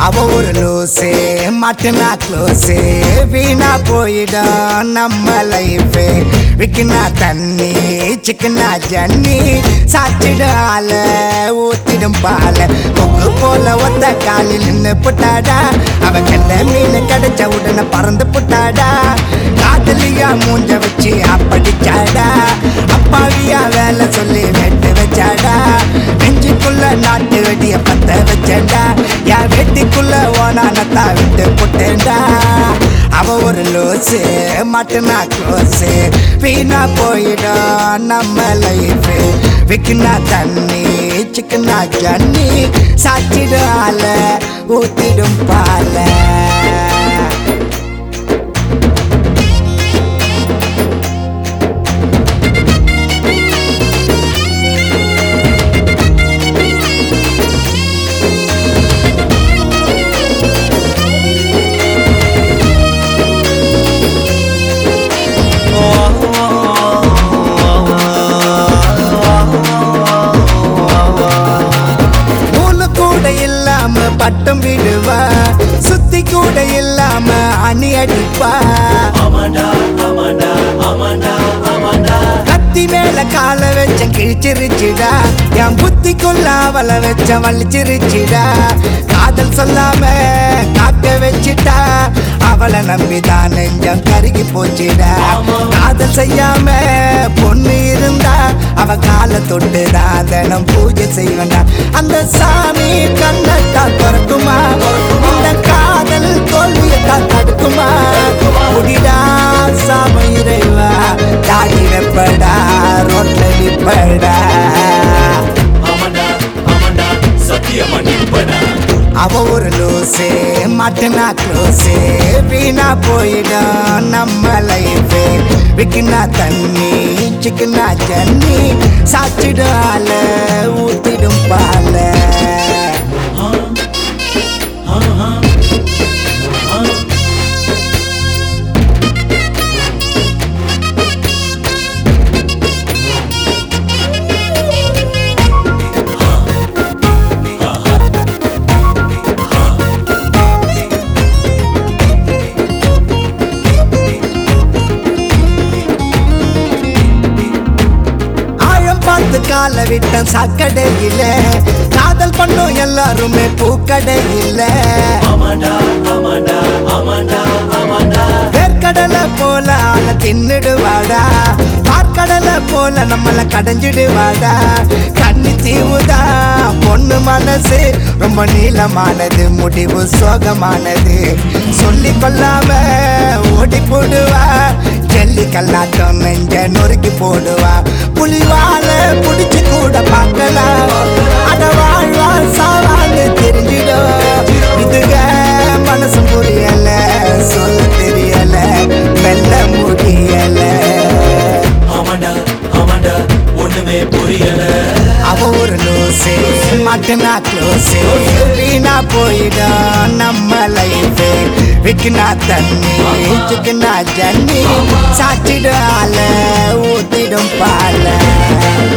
அவ ஒரு லூசே மாட்டுனா க்ளோஸே வீணா போயிடும் நம்ம லைஃபே விக்கினா தண்ணி சிக்கனா ஜன்னி சாச்சிடும் ஆல ஊத்திடும் பால கொக்கு போல ஒத்த காலில் நின்று புட்டாடா அவ கெண்ட மீன் கிடைச்ச உடனே பறந்து புட்டாடா காதலியா மூஞ்ச வச்சு அப்படிச்சாடா அப்பாவியா வேலை சொல்லி வெட்டு வச்சாடா நெஞ்சுக்குள்ள நாட்டு வெடிய பத்த வச்சேன்டா என் வெட்டிக்குள்ள ஓனானத்தா விட்டு புட்டேன்டா அவ ஒரு லூசு மாட்டுனா க்ளோஸு வீணா போயிடும் நம்ம லைஃபு விக்கினா தண்ணி சிக்கனா ஜன்னி சாச்சிடும் ஆல ஊத்திடும் பால பட்டம் விடுவா சுத்தி கூட இல்லாம அணி அடிப்பா கத்தி மேல கால வச்ச கிழிச்சிருச்சுடா என் புத்திக்குள்ள அவளை வச்ச வலிச்சிருச்சுடா காதல் சொல்லாம காக்க வச்சுட்டா அவளை நம்பிதான் நெஞ்சம் கருகி போச்சுடா காதல் செய்யாம பொண்ணு இருந்தா அவ காலை தொட்டுதான் தினம் பூஜை செய்வண்டா அந்த சாமி கண்ணத்தான் திறக்குமா இந்த காதல் தோல்வியத்தான் தடுக்குமா முடிடா சாம இறைவா தாடி வெப்படா ரோட்ல நிப்படா அவ ஒரு லூசே மாட்டுனா க்ளோஸே வீணா போயிடும் நம்ம லைஃபே விக்கினா தண்ணி சிக்கனா ஜன்னி சாச்சிடும் ஆல ஊத்திடும் பால கால விட்டம் சாக்கடையில காதல் பண்ணும் எல்லாருமே பூக்கடையில வேர்க்கடலை போல ஆள தின்னுடுவாடா பார்க்கடலை போல நம்மள கடைஞ்சிடுவாடா கண்ணி தீவுதா பொண்ணு மனசு ரொம்ப நீளமானது முடிவு சோகமானது சொல்லி கொள்ளாம ஓடி போடுவா ஜல்லி கல்லாட்டம் நெஞ்ச நொறுக்கி போடுவா புலிவால புடிச்சு கூட பார்க்கலாம் அட வாழ்வா சாவான்னு தெரிஞ்சிடும் இதுக மனசு புரியல சொல்ல தெரியல மெல்ல முடியல ஒண்ணுமே புரியல அவ ஒரு லூசே மாட்டுனா க்ளோஸே வீணா போயிடும் நம்ம லைஃபே விக்கினா தண்ணி சிக்கனா ஜன்னி சாச்சிடும் ஆல ஊத்திடும் பால